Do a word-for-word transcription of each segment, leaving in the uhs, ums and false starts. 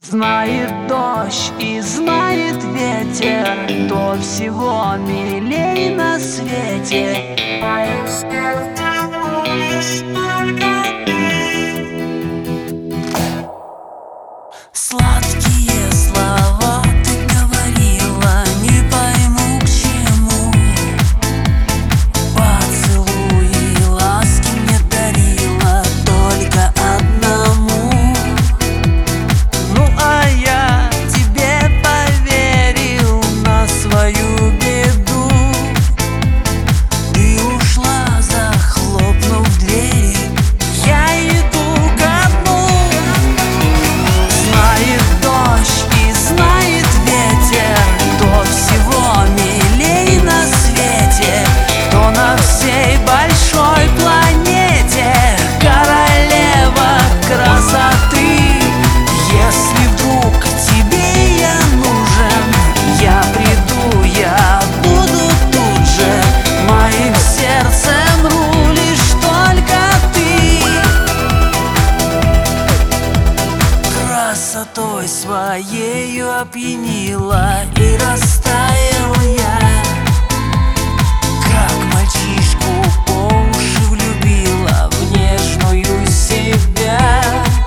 Знает дождь и знает ветер, кто всего милей на свете. Сладкие слова ты говорила, не пойму к чему. Поцелуи, ласки мне дарила только одному. Ну а я тебе поверил на свою беду. Ты ушла, захлопнув двери, я иду ко дну. Знает дождь и знает ветер, кто всего милей на свете, кто на всей большой планете королева красоты. Если вдруг тебе я нужен, я приду, я буду тут же. Моим сердцем рулишь только ты. Красотой своею опьянила и растаял я, как мальчишку по уши влюбила в нежную себя.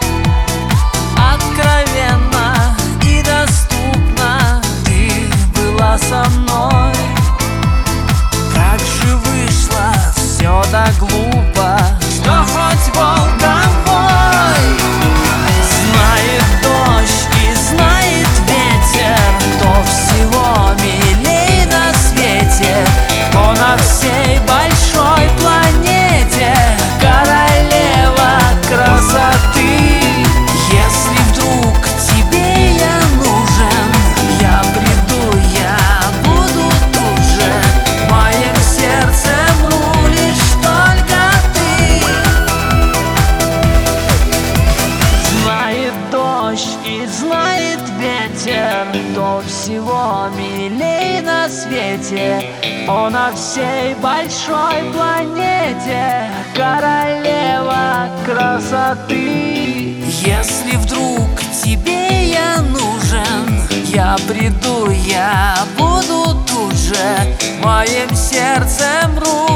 Откровенно и доступно ты была со мной. Как же вышло все так глупо, что хоть волковой. Знает дождь и знает ветер, кто всего милей на свете, кто на всей большой планете королева красоты. Если вдруг тебе я нужен, я приду, я буду тут же. Моим сердцем рулишь только ты. Знает дождь и знает ветер, кто всего милей на свете, он на всей большой планете королева красоты. Если вдруг тебе я нужен, я приду, я буду тут же. Моим сердцем рулишь